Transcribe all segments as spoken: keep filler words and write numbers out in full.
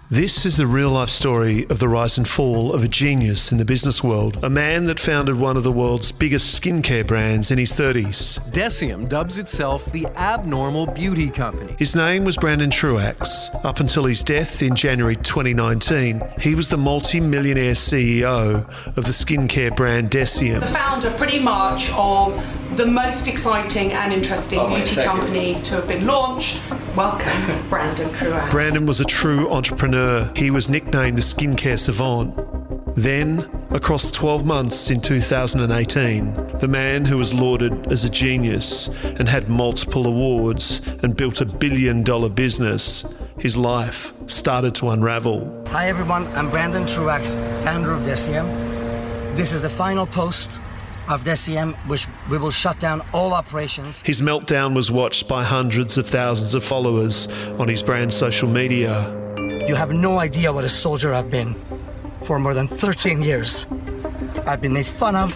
This is the real-life story of the rise and fall of a genius in the business world, a man that founded one of the world's biggest skincare brands in his thirties. Deciem dubs itself the abnormal beauty company. His name was Brandon Truax. Up until his death in January twenty nineteen, he was the multi-millionaire C E O of the skincare brand Deciem. The founder pretty much of the most exciting and interesting oh, beauty company to have been launched. Welcome, Brandon Truax. Brandon was a true entrepreneur. He was nicknamed the skincare savant. Then, across twelve months in two thousand eighteen, the man who was lauded as a genius and had multiple awards and built a billion dollar business, his life started to unravel. Hi everyone, I'm Brandon Truax, founder of Deciem. This is the final post of Deciem, which we will shut down all operations. His meltdown was watched by hundreds of thousands of followers on his brand's social media. You have no idea what a soldier I've been for more than thirteen years. I've been made fun of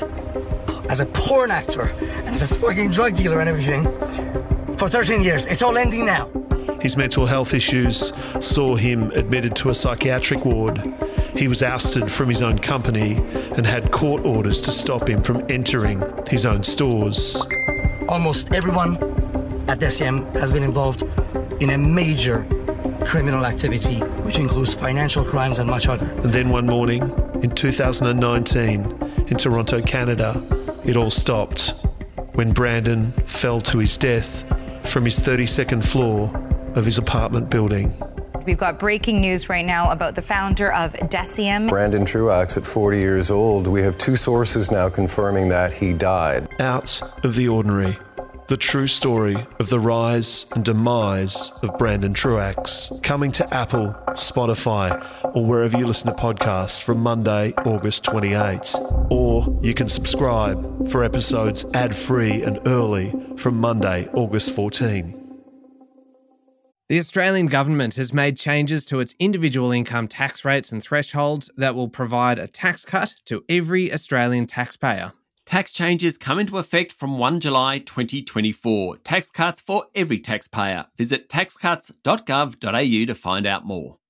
as a porn actor and as a fucking drug dealer and everything for thirteen years. It's all ending now. His mental health issues saw him admitted to a psychiatric ward. He was ousted from his own company and had court orders to stop him from entering his own stores. Almost everyone at Deciem has been involved in a major criminal activity, which includes financial crimes and much other. And then one morning, in two thousand nineteen, in Toronto, Canada, it all stopped when Brandon fell to his death from his thirty-second floor of his apartment building. We've got breaking news right now about the founder of Deciem. Brandon Truax at forty years old. We have two sources now confirming that he died. Out of the ordinary. The true story of the rise and demise of Brandon Truax. Coming to Apple, Spotify, or wherever you listen to podcasts from Monday, August twenty-eighth. Or you can subscribe for episodes ad-free and early from Monday, August fourteenth. The Australian government has made changes to its individual income tax rates and thresholds that will provide a tax cut to every Australian taxpayer. Tax changes come into effect from first of July twenty twenty-four. Tax cuts for every taxpayer. Visit tax cuts dot gov dot a u to find out more.